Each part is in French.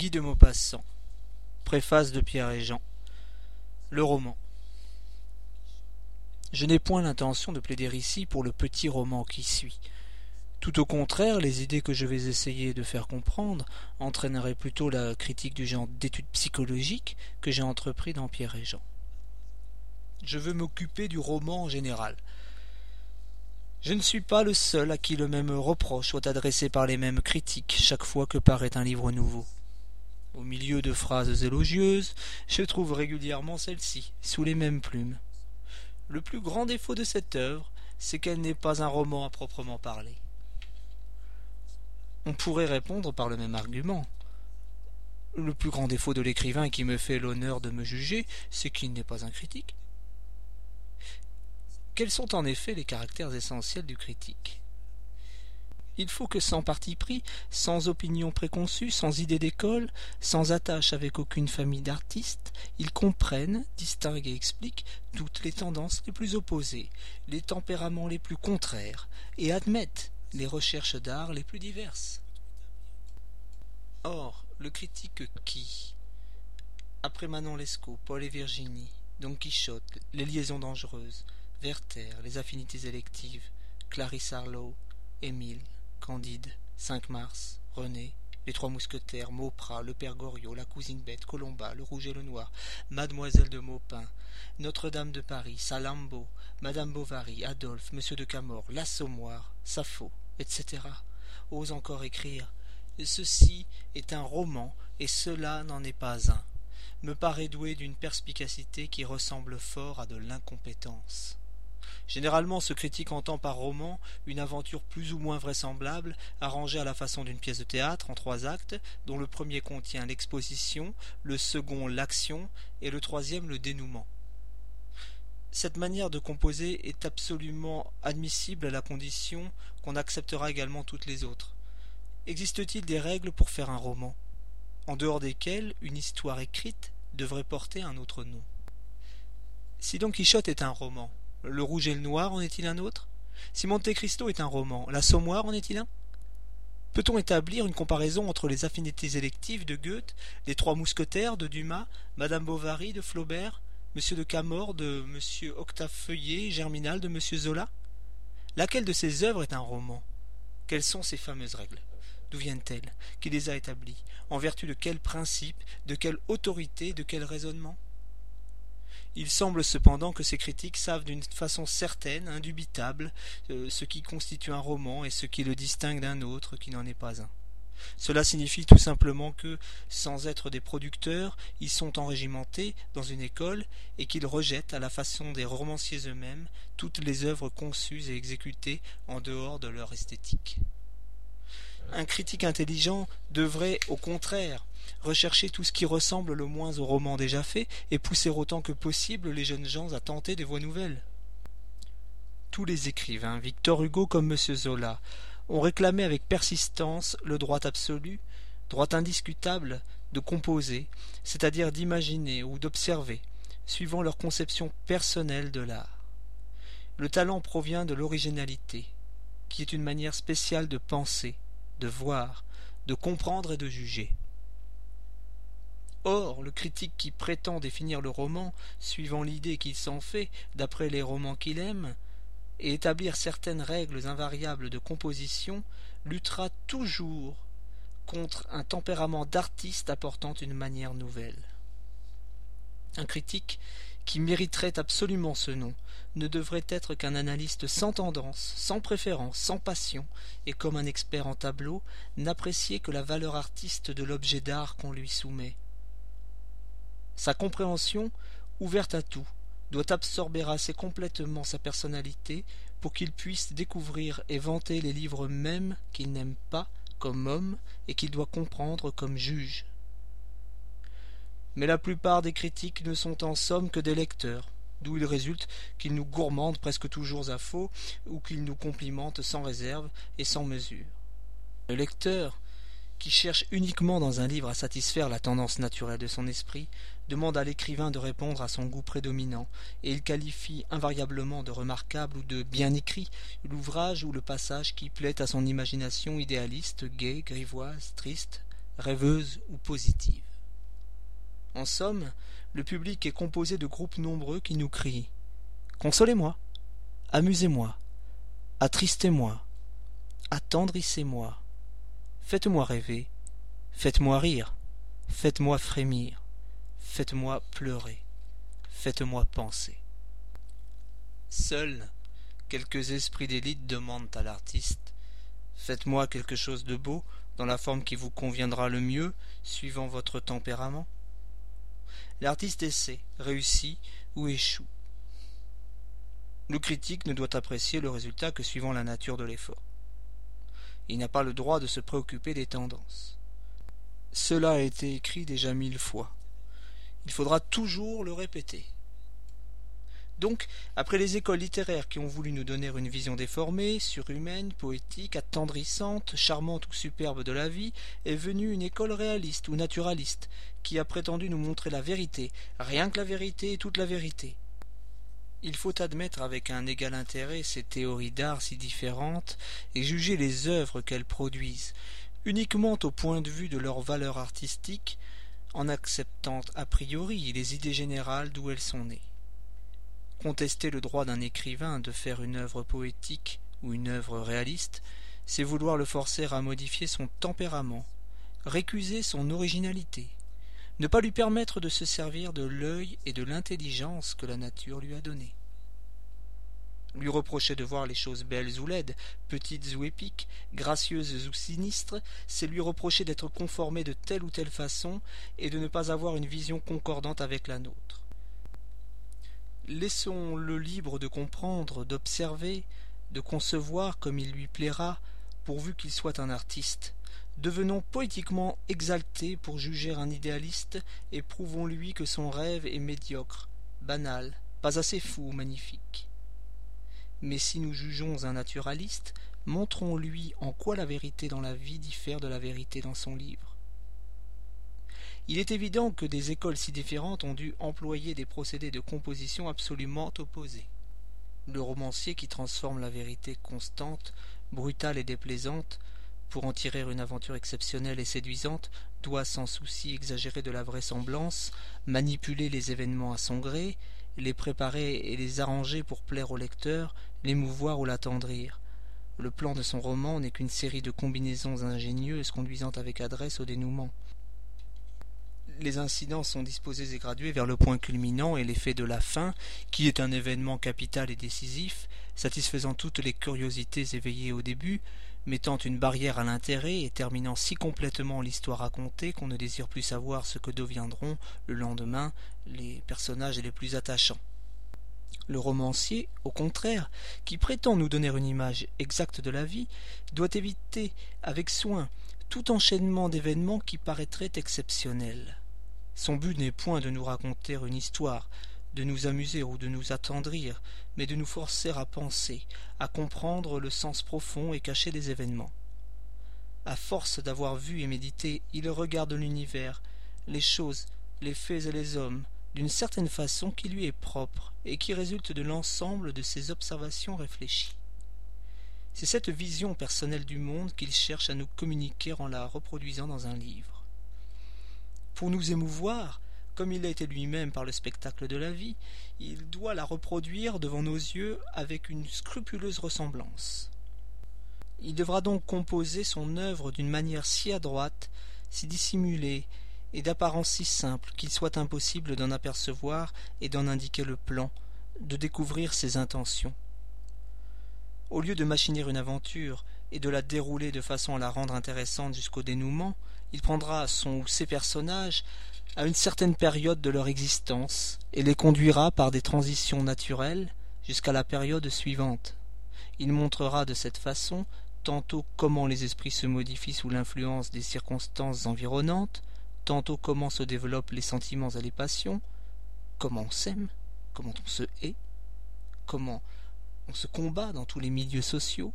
Guy de Maupassant. Préface de Pierre et Jean. Le roman. Je n'ai point l'intention de plaider ici pour le petit roman qui suit. Tout au contraire, les idées que je vais essayer de faire comprendre entraîneraient plutôt la critique du genre d'études psychologiques que j'ai entrepris dans Pierre et Jean. Je veux m'occuper du roman en général. Je ne suis pas le seul à qui le même reproche soit adressé par les mêmes critiques chaque fois que paraît un livre nouveau. Au milieu de phrases élogieuses, je trouve régulièrement celle-ci, sous les mêmes plumes. Le plus grand défaut de cette œuvre, c'est qu'elle n'est pas un roman à proprement parler. On pourrait répondre par le même argument. Le plus grand défaut de l'écrivain qui me fait l'honneur de me juger, c'est qu'il n'est pas un critique. Quels sont en effet les caractères essentiels du critique ? Il faut que sans parti pris, sans opinion préconçue, sans idée d'école, sans attache avec aucune famille d'artistes, il comprenne, distingue et explique toutes les tendances les plus opposées, les tempéraments les plus contraires, et admette les recherches d'art les plus diverses. Or, le critique qui, après Manon Lescaut, Paul et Virginie, Don Quichotte, Les liaisons dangereuses, Werther, Les affinités électives, Clarisse Harlowe, Émile, Candide, 5 Mars, René, Les Trois Mousquetaires, Mauprat, Le Père Goriot, La Cousine Bête, Colomba, Le Rouge et le Noir, Mademoiselle de Maupin, Notre-Dame de Paris, Salammbô, Madame Bovary, Adolphe, Monsieur de Camors, L'Assommoir, Sappho, etc. ose encore écrire « Ceci est un roman et cela n'en est pas un », me paraît doué d'une perspicacité qui ressemble fort à de l'incompétence. Généralement, ce critique entend par roman une aventure plus ou moins vraisemblable, arrangée à la façon d'une pièce de théâtre en 3 actes, dont le premier contient l'exposition, le second l'action et le troisième le dénouement. Cette manière de composer est absolument admissible à la condition qu'on acceptera également toutes les autres. Existe-t-il des règles pour faire un roman, en dehors desquelles une histoire écrite devrait porter un autre nom ? Si Don Quichotte est un roman, Le Rouge et le Noir en est-il un autre ? Si Monte Cristo est un roman, L'Assommoir en est-il un ? Peut-on établir une comparaison entre Les affinités électives de Goethe, Les Trois Mousquetaires de Dumas, Madame Bovary de Flaubert, Monsieur de Camors de Monsieur Octave Feuillet, Germinal de Monsieur Zola ? Laquelle de ces œuvres est un roman ? Quelles sont ces fameuses règles ? D'où viennent-elles ? Qui les a établies ? En vertu de quels principes ? De quelle autorité ? De quel raisonnement ? Il semble cependant que ces critiques savent d'une façon certaine, indubitable, ce qui constitue un roman et ce qui le distingue d'un autre qui n'en est pas un. Cela signifie tout simplement que, sans être des producteurs, ils sont enrégimentés dans une école et qu'ils rejettent, à la façon des romanciers eux-mêmes, toutes les œuvres conçues et exécutées en dehors de leur esthétique. Un critique intelligent devrait, au contraire, rechercher tout ce qui ressemble le moins au roman déjà fait et pousser autant que possible les jeunes gens à tenter des voies nouvelles. Tous les écrivains, Victor Hugo comme M. Zola, ont réclamé avec persistance le droit absolu, droit indiscutable, de composer, c'est-à-dire d'imaginer ou d'observer, suivant leur conception personnelle de l'art. Le talent provient de l'originalité, qui est une manière spéciale de penser, de voir, de comprendre et de juger. Or, le critique qui prétend définir le roman, suivant l'idée qu'il s'en fait, d'après les romans qu'il aime, et établir certaines règles invariables de composition, luttera toujours contre un tempérament d'artiste apportant une manière nouvelle. Un critique qui mériterait absolument ce nom ne devrait être qu'un analyste sans tendance, sans préférence, sans passion, et comme un expert en tableau, n'apprécier que la valeur artiste de l'objet d'art qu'on lui soumet. Sa compréhension, ouverte à tout, doit absorber assez complètement sa personnalité pour qu'il puisse découvrir et vanter les livres mêmes qu'il n'aime pas comme homme et qu'il doit comprendre comme juge. Mais la plupart des critiques ne sont en somme que des lecteurs, d'où il résulte qu'ils nous gourmandent presque toujours à faux ou qu'ils nous complimentent sans réserve et sans mesure. Le lecteur, qui cherche uniquement dans un livre à satisfaire la tendance naturelle de son esprit, demande à l'écrivain de répondre à son goût prédominant, et il qualifie invariablement de remarquable ou de bien écrit l'ouvrage ou le passage qui plaît à son imagination idéaliste, gaie, grivoise, triste, rêveuse ou positive. En somme, le public est composé de groupes nombreux qui nous crient « Consolez-moi, amusez-moi, attristez-moi, attendrissez-moi, faites-moi rêver, faites-moi rire, faites-moi frémir, faites-moi pleurer, faites-moi penser. » Seuls quelques esprits d'élite demandent à l'artiste « Faites-moi quelque chose de beau, dans la forme qui vous conviendra le mieux, suivant votre tempérament. » L'artiste essaie, réussit ou échoue. Le critique ne doit apprécier le résultat que suivant la nature de l'effort. Il n'a pas le droit de se préoccuper des tendances. Cela a été écrit déjà 1000 fois. Il faudra toujours le répéter. Donc, après les écoles littéraires qui ont voulu nous donner une vision déformée, surhumaine, poétique, attendrissante, charmante ou superbe de la vie, est venue une école réaliste ou naturaliste, qui a prétendu nous montrer la vérité, rien que la vérité et toute la vérité. Il faut admettre avec un égal intérêt ces théories d'art si différentes et juger les œuvres qu'elles produisent, uniquement au point de vue de leur valeur artistique, en acceptant a priori les idées générales d'où elles sont nées. Contester le droit d'un écrivain de faire une œuvre poétique ou une œuvre réaliste, c'est vouloir le forcer à modifier son tempérament, récuser son originalité, ne pas lui permettre de se servir de l'œil et de l'intelligence que la nature lui a donnés. Lui reprocher de voir les choses belles ou laides, petites ou épiques, gracieuses ou sinistres, c'est lui reprocher d'être conformé de telle ou telle façon et de ne pas avoir une vision concordante avec la nôtre. Laissons-le libre de comprendre, d'observer, de concevoir comme il lui plaira, pourvu qu'il soit un artiste. Devenons poétiquement exaltés pour juger un idéaliste et prouvons-lui que son rêve est médiocre, banal, pas assez fou ou magnifique. Mais si nous jugeons un naturaliste, montrons-lui en quoi la vérité dans la vie diffère de la vérité dans son livre. Il est évident que des écoles si différentes ont dû employer des procédés de composition absolument opposés. Le romancier qui transforme la vérité constante, brutale et déplaisante, pour en tirer une aventure exceptionnelle et séduisante, doit sans souci exagérer de la vraisemblance, manipuler les événements à son gré, les préparer et les arranger pour plaire au lecteur, l'émouvoir ou l'attendrir. Le plan de son roman n'est qu'une série de combinaisons ingénieuses conduisant avec adresse au dénouement. Les incidents sont disposés et gradués vers le point culminant et l'effet de la fin, qui est un événement capital et décisif, satisfaisant toutes les curiosités éveillées au début, mettant une barrière à l'intérêt et terminant si complètement l'histoire racontée qu'on ne désire plus savoir ce que deviendront, le lendemain, les personnages les plus attachants. Le romancier, au contraire, qui prétend nous donner une image exacte de la vie, doit éviter avec soin tout enchaînement d'événements qui paraîtrait exceptionnel. Son but n'est point de nous raconter une histoire, de nous amuser ou de nous attendrir, mais de nous forcer à penser, à comprendre le sens profond et caché des événements. À force d'avoir vu et médité, il regarde l'univers, les choses, les faits et les hommes, d'une certaine façon qui lui est propre et qui résulte de l'ensemble de ses observations réfléchies. C'est cette vision personnelle du monde qu'il cherche à nous communiquer en la reproduisant dans un livre. Pour nous émouvoir, comme il l'a été lui-même par le spectacle de la vie, il doit la reproduire devant nos yeux avec une scrupuleuse ressemblance. Il devra donc composer son œuvre d'une manière si adroite, si dissimulée, et d'apparence si simple qu'il soit impossible d'en apercevoir et d'en indiquer le plan, de découvrir ses intentions. Au lieu de machiner une aventure et de la dérouler de façon à la rendre intéressante jusqu'au dénouement, il prendra son ou ses personnages à une certaine période de leur existence et les conduira par des transitions naturelles jusqu'à la période suivante. Il montrera de cette façon tantôt comment les esprits se modifient sous l'influence des circonstances environnantes, tantôt comment se développent les sentiments et les passions, comment on s'aime, comment on se hait, comment on se combat dans tous les milieux sociaux,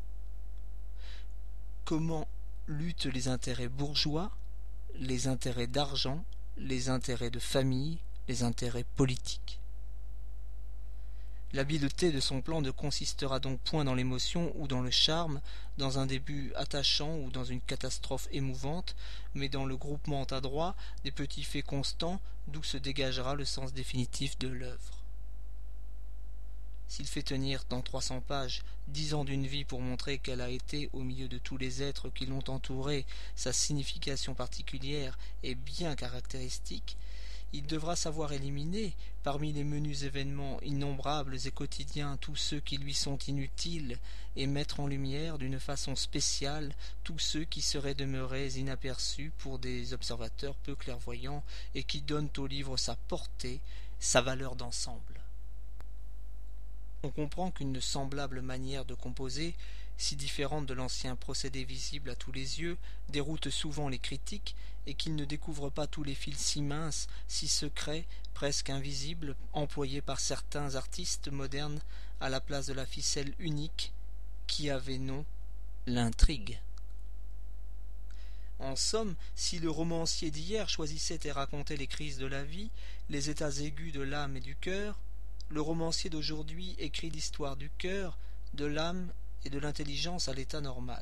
comment luttent les intérêts bourgeois, les intérêts d'argent, les intérêts de famille, les intérêts politiques. L'habileté de son plan ne consistera donc point dans l'émotion ou dans le charme, dans un début attachant ou dans une catastrophe émouvante, mais dans le groupement adroit des petits faits constants d'où se dégagera le sens définitif de l'œuvre. S'il fait tenir dans 300 pages 10 ans d'une vie pour montrer quelle a été, au milieu de tous les êtres qui l'ont entouré, sa signification particulière et bien caractéristique, il devra savoir éliminer, parmi les menus événements innombrables et quotidiens, tous ceux qui lui sont inutiles, et mettre en lumière d'une façon spéciale tous ceux qui seraient demeurés inaperçus pour des observateurs peu clairvoyants et qui donnent au livre sa portée, sa valeur d'ensemble. On comprend qu'une semblable manière de composer, si différente de l'ancien procédé visible à tous les yeux, déroute souvent les critiques, et qu'ils ne découvrent pas tous les fils si minces, si secrets, presque invisibles, employés par certains artistes modernes à la place de la ficelle unique qui avait nom l'intrigue. En somme, si le romancier d'hier choisissait et racontait les crises de la vie, les états aigus de l'âme et du cœur, le romancier d'aujourd'hui écrit l'histoire du cœur, de l'âme et de l'intelligence à l'état normal.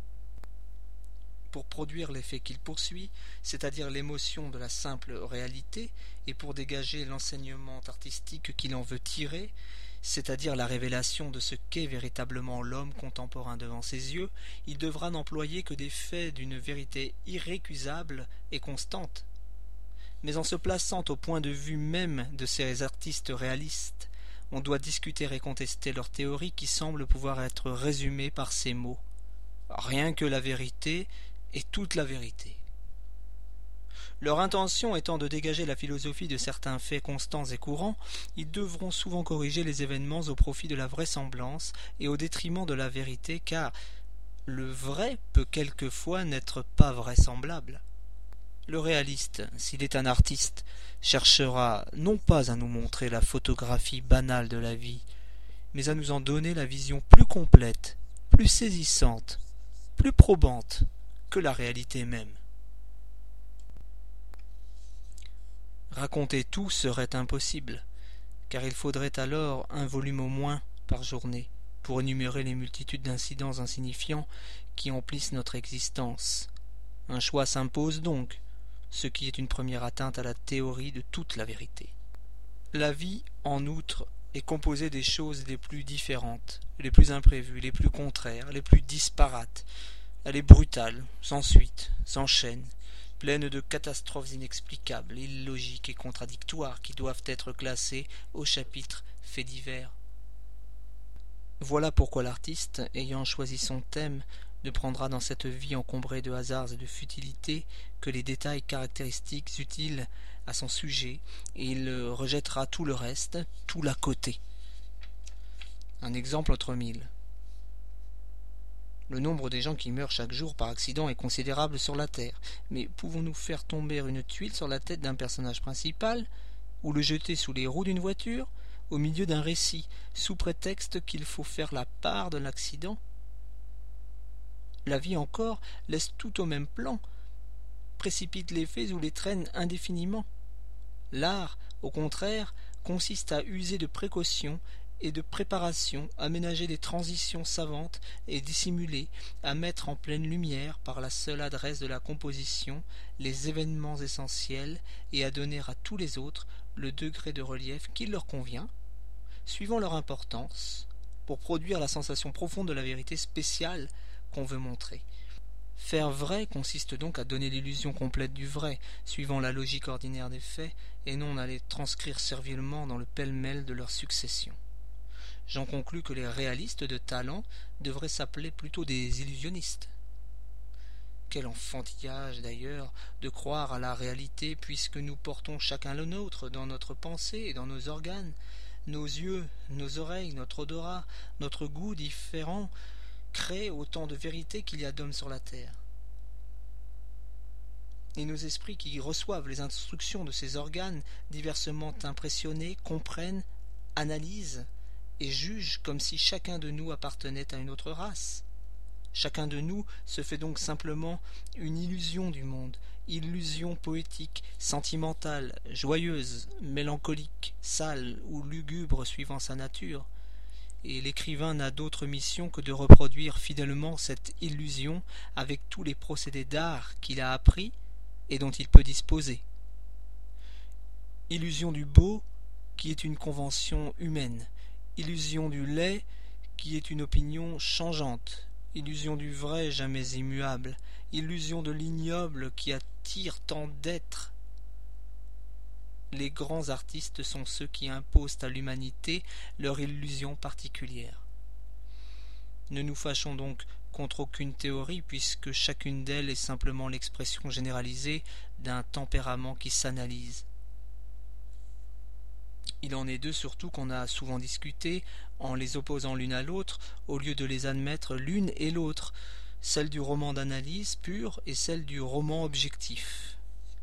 Pour produire l'effet qu'il poursuit, c'est-à-dire l'émotion de la simple réalité, et pour dégager l'enseignement artistique qu'il en veut tirer, c'est-à-dire la révélation de ce qu'est véritablement l'homme contemporain devant ses yeux, il devra n'employer que des faits d'une vérité irrécusable et constante. Mais en se plaçant au point de vue même de ces artistes réalistes, on doit discuter et contester leur théorie qui semble pouvoir être résumée par ces mots. Rien que la vérité et toute la vérité. Leur intention étant de dégager la philosophie de certains faits constants et courants, ils devront souvent corriger les événements au profit de la vraisemblance et au détriment de la vérité, car le vrai peut quelquefois n'être pas vraisemblable. Le réaliste, s'il est un artiste, cherchera non pas à nous montrer la photographie banale de la vie, mais à nous en donner la vision plus complète, plus saisissante, plus probante que la réalité même. Raconter tout serait impossible, car il faudrait alors un volume au moins par journée pour énumérer les multitudes d'incidents insignifiants qui emplissent notre existence. Un choix s'impose donc, ce qui est une première atteinte à la théorie de toute la vérité. La vie, en outre, est composée des choses les plus différentes, les plus imprévues, les plus contraires, les plus disparates. Elle est brutale, sans suite, sans chaîne, pleine de catastrophes inexplicables, illogiques et contradictoires qui doivent être classées au chapitre faits divers. Voilà pourquoi l'artiste, ayant choisi son thème, ne prendra dans cette vie encombrée de hasards et de futilités que les détails caractéristiques utiles à son sujet, et il rejettera tout le reste, tout l'à côté. Un exemple entre mille. Le nombre des gens qui meurent chaque jour par accident est considérable sur la Terre, mais pouvons-nous faire tomber une tuile sur la tête d'un personnage principal, ou le jeter sous les roues d'une voiture, au milieu d'un récit, sous prétexte qu'il faut faire la part de l'accident ? La vie encore laisse tout au même plan, précipite les faits ou les traîne indéfiniment. L'art, au contraire, consiste à user de précaution et de préparation, à ménager des transitions savantes et dissimulées, à mettre en pleine lumière, par la seule adresse de la composition, les événements essentiels et à donner à tous les autres le degré de relief qui leur convient, suivant leur importance, pour produire la sensation profonde de la vérité spéciale qu'on veut montrer. Faire vrai consiste donc à donner l'illusion complète du vrai, suivant la logique ordinaire des faits, et non à les transcrire servilement dans le pêle-mêle de leur succession. J'en conclus que les réalistes de talent devraient s'appeler plutôt des illusionnistes. Quel enfantillage d'ailleurs de croire à la réalité, puisque nous portons chacun le nôtre dans notre pensée et dans nos organes, nos yeux, nos oreilles, notre odorat, notre goût différents, créent autant de vérité qu'il y a d'hommes sur la terre. Et nos esprits qui reçoivent les instructions de ces organes diversement impressionnés comprennent, analysent et jugent comme si chacun de nous appartenait à une autre race. Chacun de nous se fait donc simplement une illusion du monde, illusion poétique, sentimentale, joyeuse, mélancolique, sale ou lugubre suivant sa nature. Et l'écrivain n'a d'autre mission que de reproduire fidèlement cette illusion avec tous les procédés d'art qu'il a appris et dont il peut disposer. Illusion du beau, qui est une convention humaine, illusion du laid, qui est une opinion changeante, illusion du vrai jamais immuable, illusion de l'ignoble qui attire tant d'êtres. Les grands artistes sont ceux qui imposent à l'humanité leur illusion particulière. Ne nous fâchons donc contre aucune théorie, puisque chacune d'elles est simplement l'expression généralisée d'un tempérament qui s'analyse. Il en est deux surtout qu'on a souvent discuté, en les opposant l'une à l'autre, au lieu de les admettre l'une et l'autre, celle du roman d'analyse pure et celle du roman objectif.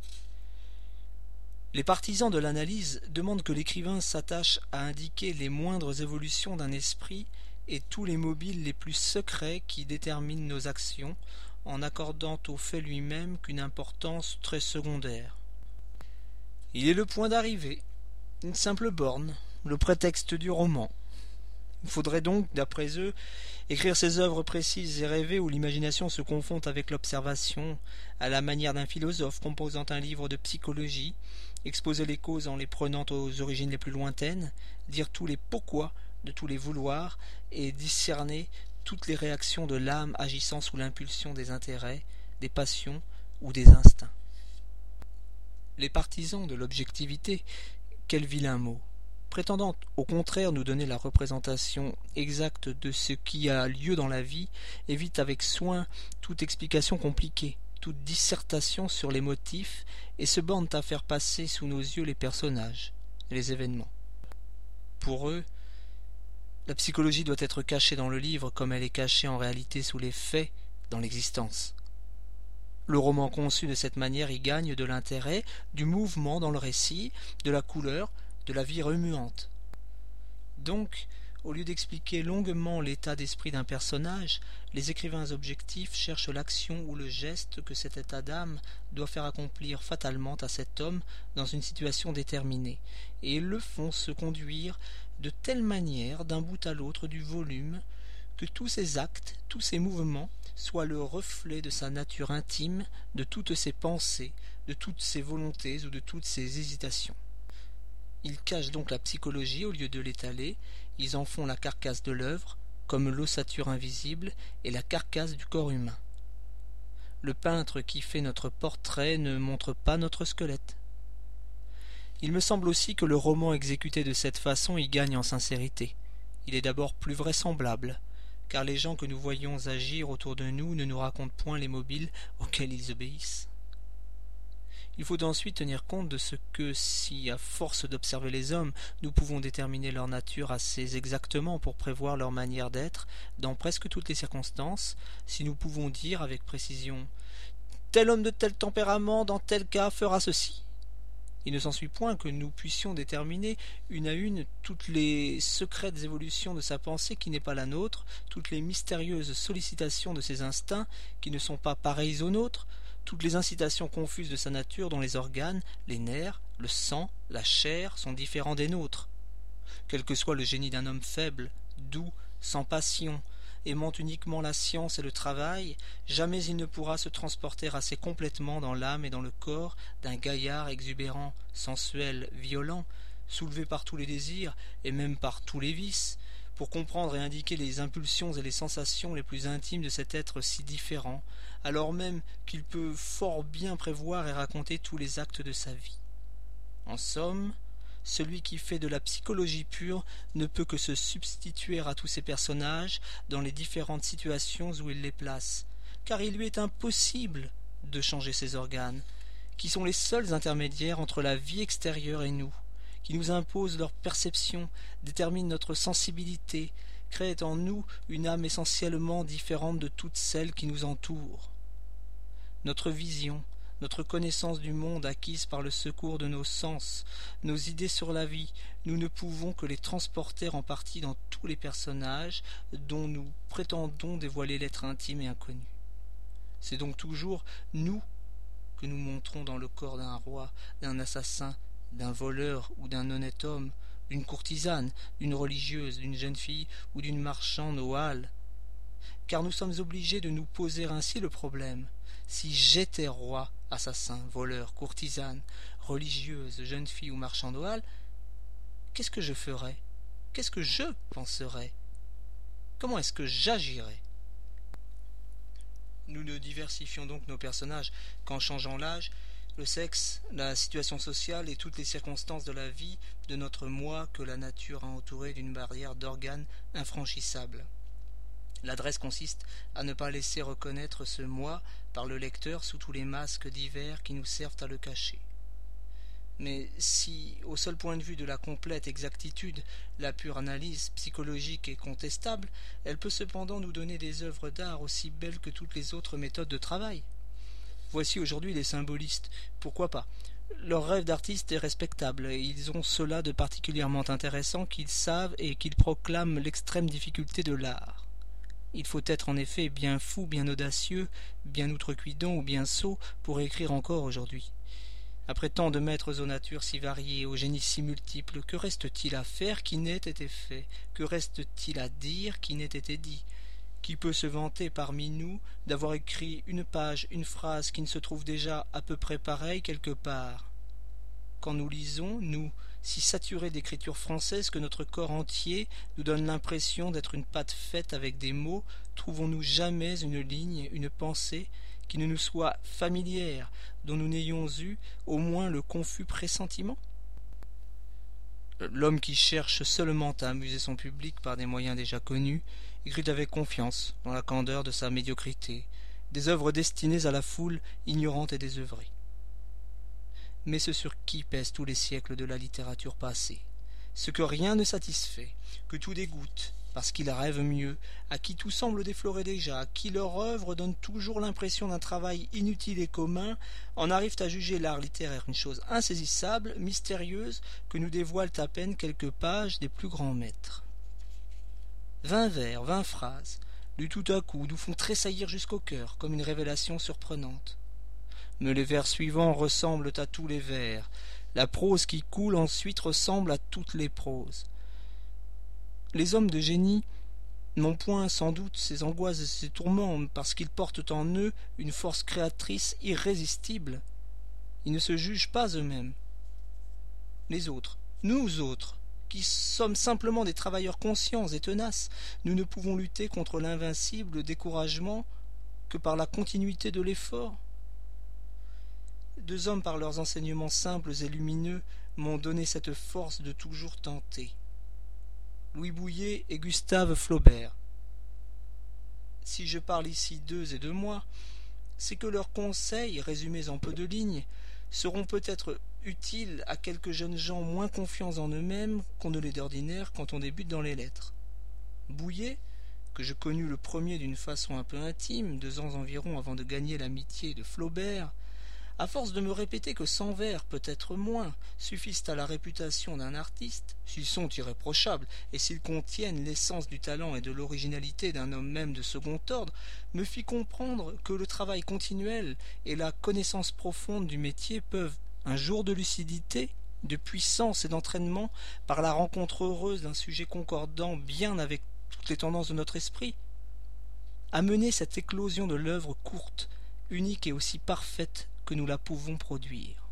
Les partisans de l'analyse demandent que l'écrivain s'attache à indiquer les moindres évolutions d'un esprit et tous les mobiles les plus secrets qui déterminent nos actions, en accordant au fait lui-même qu'une importance très secondaire. Il est le point d'arrivée, une simple borne, le prétexte du roman. Il faudrait donc, d'après eux, écrire ces œuvres précises et rêvées où l'imagination se confond avec l'observation, à la manière d'un philosophe composant un livre de psychologie, exposer les causes en les prenant aux origines les plus lointaines, dire tous les pourquoi de tous les vouloirs et discerner toutes les réactions de l'âme agissant sous l'impulsion des intérêts, des passions ou des instincts. Les partisans de l'objectivité, quel vilain mot, prétendant au contraire nous donner la représentation exacte de ce qui a lieu dans la vie, évitent avec soin toute explication compliquée, toute dissertation sur les motifs, et se bornent à faire passer sous nos yeux les personnages, les événements. Pour eux, la psychologie doit être cachée dans le livre comme elle est cachée en réalité sous les faits dans l'existence. Le roman conçu de cette manière y gagne de l'intérêt, du mouvement dans le récit, de la couleur, de la vie remuante. Donc, au lieu d'expliquer longuement l'état d'esprit d'un personnage, les écrivains objectifs cherchent l'action ou le geste que cet état d'âme doit faire accomplir fatalement à cet homme dans une situation déterminée, et ils le font se conduire de telle manière d'un bout à l'autre du volume que tous ses actes, tous ses mouvements soient le reflet de sa nature intime, de toutes ses pensées, de toutes ses volontés ou de toutes ses hésitations. Ils cachent donc la psychologie au lieu de l'étaler, ils en font la carcasse de l'œuvre, comme l'ossature invisible est la carcasse du corps humain. Le peintre qui fait notre portrait ne montre pas notre squelette. Il me semble aussi que le roman exécuté de cette façon y gagne en sincérité. Il est d'abord plus vraisemblable, car les gens que nous voyons agir autour de nous ne nous racontent point les mobiles auxquels ils obéissent. Il faut ensuite tenir compte de ce que, si à force d'observer les hommes, nous pouvons déterminer leur nature assez exactement pour prévoir leur manière d'être dans presque toutes les circonstances, si nous pouvons dire avec précision « tel homme de tel tempérament dans tel cas fera ceci », il ne s'ensuit point que nous puissions déterminer une à une toutes les secrètes évolutions de sa pensée qui n'est pas la nôtre, toutes les mystérieuses sollicitations de ses instincts qui ne sont pas pareils aux nôtres, toutes les incitations confuses de sa nature dont les organes, les nerfs, le sang, la chair sont différents des nôtres. Quel que soit le génie d'un homme faible, doux, sans passion, aimant uniquement la science et le travail, jamais il ne pourra se transporter assez complètement dans l'âme et dans le corps d'un gaillard exubérant, sensuel, violent, soulevé par tous les désirs et même par tous les vices, pour comprendre et indiquer les impulsions et les sensations les plus intimes de cet être si différent, alors même qu'il peut fort bien prévoir et raconter tous les actes de sa vie. En somme, celui qui fait de la psychologie pure ne peut que se substituer à tous ces personnages dans les différentes situations où il les place, car il lui est impossible de changer ses organes, qui sont les seuls intermédiaires entre la vie extérieure et nous, qui nous imposent leur perception, déterminent notre sensibilité, créent en nous une âme essentiellement différente de toutes celles qui nous entourent. Notre vision, notre connaissance du monde acquise par le secours de nos sens, nos idées sur la vie, nous ne pouvons que les transporter en partie dans tous les personnages dont nous prétendons dévoiler l'être intime et inconnu. C'est donc toujours nous que nous montrons dans le corps d'un roi, d'un assassin, d'un voleur ou d'un honnête homme, d'une courtisane, d'une religieuse, d'une jeune fille ou d'une marchande aux halles. Car nous sommes obligés de nous poser ainsi le problème. Si j'étais roi, assassin, voleur, courtisane, religieuse, jeune fille ou marchande aux halles, qu'est-ce que je ferais? Qu'est-ce que je penserais? Comment est-ce que j'agirais? Nous ne diversifions donc nos personnages qu'en changeant l'âge, le sexe, la situation sociale et toutes les circonstances de la vie de notre moi que la nature a entouré d'une barrière d'organes infranchissables. L'adresse consiste à ne pas laisser reconnaître ce moi par le lecteur sous tous les masques divers qui nous servent à le cacher. Mais si, au seul point de vue de la complète exactitude, la pure analyse psychologique est contestable, elle peut cependant nous donner des œuvres d'art aussi belles que toutes les autres méthodes de travail. Voici aujourd'hui les symbolistes. Pourquoi pas? Leur rêve d'artiste est respectable, et ils ont cela de particulièrement intéressant qu'ils savent et qu'ils proclament l'extrême difficulté de l'art. Il faut être en effet bien fou, bien audacieux, bien outrecuidant ou bien sot pour écrire encore aujourd'hui. Après tant de maîtres aux natures si variées, aux génies si multiples, que reste-t-il à faire qui n'ait été fait? Que reste-t-il à dire qui n'ait été dit? Qui peut se vanter parmi nous d'avoir écrit une page, une phrase qui ne se trouve déjà à peu près pareille quelque part? Quand nous lisons, nous, si saturés d'écriture française que notre corps entier nous donne l'impression d'être une pâte faite avec des mots, trouvons-nous jamais une ligne, une pensée qui ne nous soit familière, dont nous n'ayons eu au moins le confus pressentiment? L'homme qui cherche seulement à amuser son public par des moyens déjà connus écrit avec confiance, dans la candeur de sa médiocrité, des œuvres destinées à la foule ignorante et désœuvrée. Mais ce sur qui pèsent tous les siècles de la littérature passée, ce que rien ne satisfait, que tout dégoûte, parce qu'ils rêvent mieux, à qui tout semble déflorer déjà, à qui leur œuvre donne toujours l'impression d'un travail inutile et commun, en arrivent à juger l'art littéraire une chose insaisissable, mystérieuse, que nous dévoilent à peine quelques pages des plus grands maîtres. 20 vers, 20 phrases, lus tout à coup, nous font tressaillir jusqu'au cœur, comme une révélation surprenante. Mais les vers suivants ressemblent à tous les vers, la prose qui coule ensuite ressemble à toutes les proses. Les hommes de génie n'ont point sans doute ces angoisses et ces tourments parce qu'ils portent en eux une force créatrice irrésistible. Ils ne se jugent pas eux-mêmes. Les autres, nous autres, qui sommes simplement des travailleurs conscients et tenaces, nous ne pouvons lutter contre l'invincible découragement que par la continuité de l'effort. 2 hommes par leurs enseignements simples et lumineux m'ont donné cette force de toujours tenter. Louis Bouilhet et Gustave Flaubert. Si je parle ici d'eux et de moi, c'est que leurs conseils, résumés en peu de lignes, seront peut-être utiles à quelques jeunes gens moins confiants en eux-mêmes qu'on ne l'est d'ordinaire quand on débute dans les lettres. Bouilhet, que je connus le premier d'une façon un peu intime, 2 ans environ avant de gagner l'amitié de Flaubert, à force de me répéter que 100 vers, peut-être moins, suffisent à la réputation d'un artiste, s'ils sont irréprochables et s'ils contiennent l'essence du talent et de l'originalité d'un homme même de second ordre, me fit comprendre que le travail continuel et la connaissance profonde du métier peuvent, un jour de lucidité, de puissance et d'entraînement, par la rencontre heureuse d'un sujet concordant bien avec toutes les tendances de notre esprit, amener cette éclosion de l'œuvre courte, unique et aussi parfaite que nous la pouvons produire.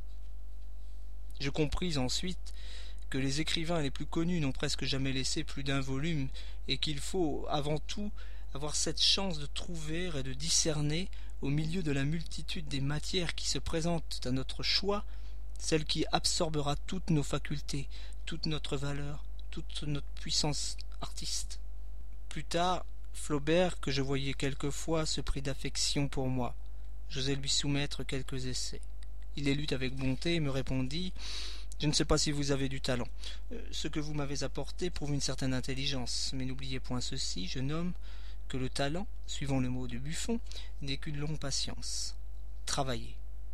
Je compris ensuite que les écrivains les plus connus n'ont presque jamais laissé plus d'un volume et qu'il faut, avant tout, avoir cette chance de trouver et de discerner, au milieu de la multitude des matières qui se présentent à notre choix, celle qui absorbera toutes nos facultés, toute notre valeur, toute notre puissance artiste. Plus tard, Flaubert, que je voyais quelquefois, se prit d'affection pour moi. J'osai lui soumettre quelques essais. Il les lut avec bonté et me répondit « Je ne sais pas si vous avez du talent. Ce que vous m'avez apporté prouve une certaine intelligence, mais n'oubliez point ceci, jeune homme, que le talent, suivant le mot de Buffon, n'est qu'une longue patience. Travaillez.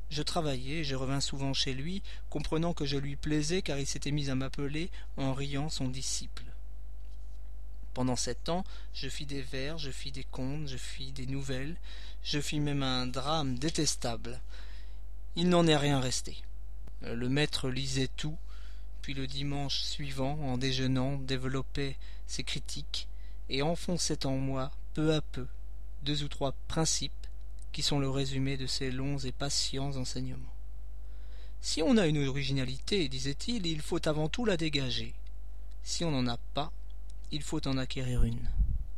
Je travaillais, et je revins souvent chez lui, comprenant que je lui plaisais car il s'était mis à m'appeler, en riant, son disciple. Pendant 7 ans, je fis des vers, je fis des contes, je fis des nouvelles, je fis même un drame détestable. Il n'en est rien resté. Le maître lisait tout, puis le dimanche suivant, en déjeunant, développait ses critiques et enfonçait en moi, peu à peu, 2 ou 3 principes qui sont le résumé de ses longs et patients enseignements. Si on a une originalité, disait-il, il faut avant tout la dégager. Si on n'en a pas, il faut en acquérir une.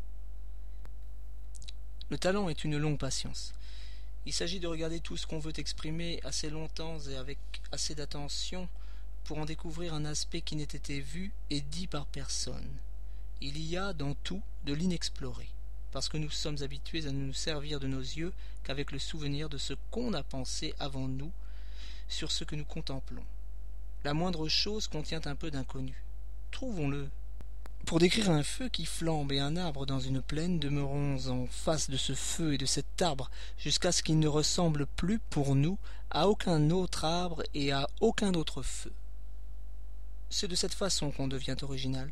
Le talent est une longue patience. Il s'agit de regarder tout ce qu'on veut exprimer assez longtemps et avec assez d'attention pour en découvrir un aspect qui n'ait été vu et dit par personne. Il y a dans tout de l'inexploré, parce que nous sommes habitués à ne nous servir de nos yeux qu'avec le souvenir de ce qu'on a pensé avant nous sur ce que nous contemplons. La moindre chose contient un peu d'inconnu. Trouvons-le. Pour décrire un feu qui flambe et un arbre dans une plaine, demeurons en face de ce feu et de cet arbre jusqu'à ce qu'il ne ressemble plus pour nous à aucun autre arbre et à aucun autre feu. C'est de cette façon qu'on devient original.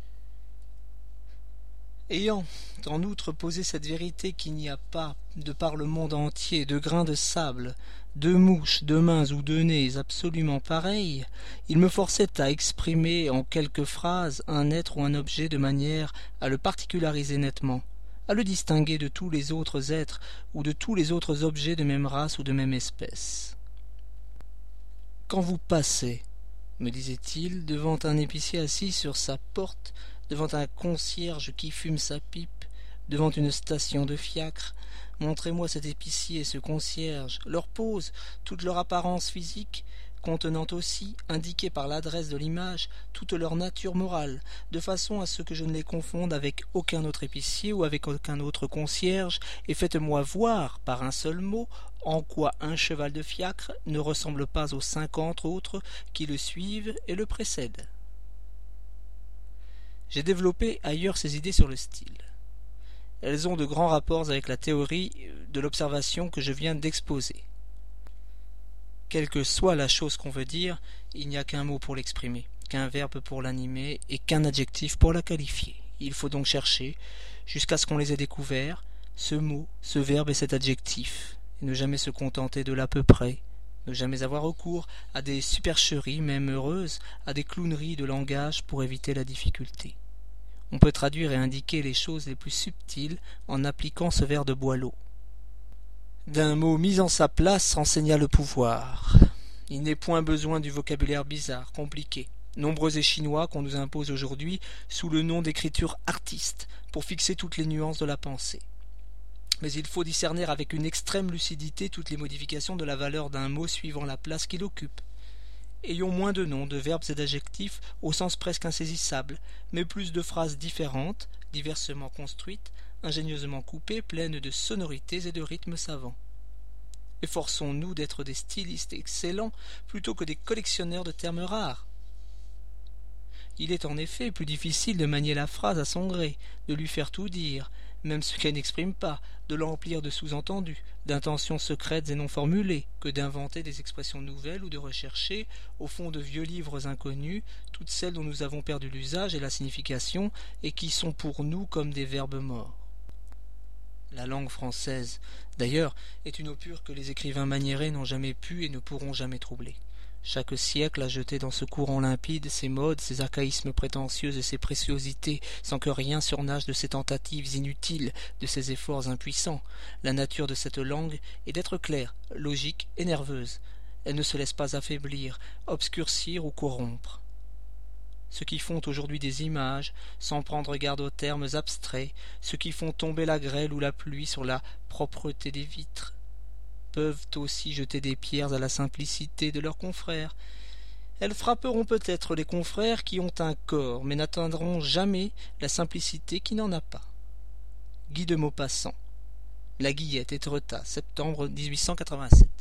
Ayant en outre posé cette vérité qu'il n'y a pas, de par le monde entier, de grains de sable, de mouches, de mains ou de nez absolument pareils, il me forçait à exprimer en quelques phrases un être ou un objet de manière à le particulariser nettement, à le distinguer de tous les autres êtres ou de tous les autres objets de même race ou de même espèce. Quand vous passez, me disait-il, devant un épicier assis sur sa porte, devant un concierge qui fume sa pipe, devant une station de fiacre, montrez-moi cet épicier et ce concierge, leur pose, toute leur apparence physique, contenant aussi, indiquée par l'adresse de l'image, toute leur nature morale, de façon à ce que je ne les confonde avec aucun autre épicier ou avec aucun autre concierge, et faites-moi voir, par un seul mot, en quoi un cheval de fiacre ne ressemble pas aux 50 autres qui le suivent et le précèdent. J'ai développé ailleurs ces idées sur le style. Elles ont de grands rapports avec la théorie de l'observation que je viens d'exposer. Quelle que soit la chose qu'on veut dire, il n'y a qu'un mot pour l'exprimer, qu'un verbe pour l'animer et qu'un adjectif pour la qualifier. Il faut donc chercher, jusqu'à ce qu'on les ait découverts, ce mot, ce verbe et cet adjectif, et ne jamais se contenter de l'à peu près, ne jamais avoir recours à des supercheries, même heureuses, à des clowneries de langage pour éviter la difficulté. On peut traduire et indiquer les choses les plus subtiles en appliquant ce vers de Boileau. D'un mot mis en sa place renseigna le pouvoir. Il n'est point besoin du vocabulaire bizarre, compliqué, nombreux et chinois qu'on nous impose aujourd'hui sous le nom d'écriture artiste pour fixer toutes les nuances de la pensée. Mais il faut discerner avec une extrême lucidité toutes les modifications de la valeur d'un mot suivant la place qu'il occupe. Ayons moins de noms, de verbes et d'adjectifs au sens presque insaisissable, mais plus de phrases différentes, diversement construites, ingénieusement coupées, pleines de sonorités et de rythmes savants. Efforçons-nous d'être des stylistes excellents plutôt que des collectionneurs de termes rares. Il est en effet plus difficile de manier la phrase à son gré, de lui faire tout dire, même ce qu'elle n'exprime pas, de l'emplir de sous-entendus, d'intentions secrètes et non formulées, que d'inventer des expressions nouvelles ou de rechercher, au fond de vieux livres inconnus, toutes celles dont nous avons perdu l'usage et la signification, et qui sont pour nous comme des verbes morts. La langue française, d'ailleurs, est une eau pure que les écrivains maniérés n'ont jamais pu et ne pourront jamais troubler. Chaque siècle a jeté dans ce courant limpide ses modes, ses archaïsmes prétentieux et ses préciosités, sans que rien surnage de ses tentatives inutiles, de ses efforts impuissants. La nature de cette langue est d'être claire, logique et nerveuse. Elle ne se laisse pas affaiblir, obscurcir ou corrompre. Ceux qui font aujourd'hui des images, sans prendre garde aux termes abstraits, ceux qui font tomber la grêle ou la pluie sur la propreté des vitres, peuvent aussi jeter des pierres à la simplicité de leurs confrères. Elles frapperont peut-être les confrères qui ont un corps, mais n'atteindront jamais la simplicité qui n'en a pas. Guy de Maupassant. La Guillette, Étretat, septembre 1887.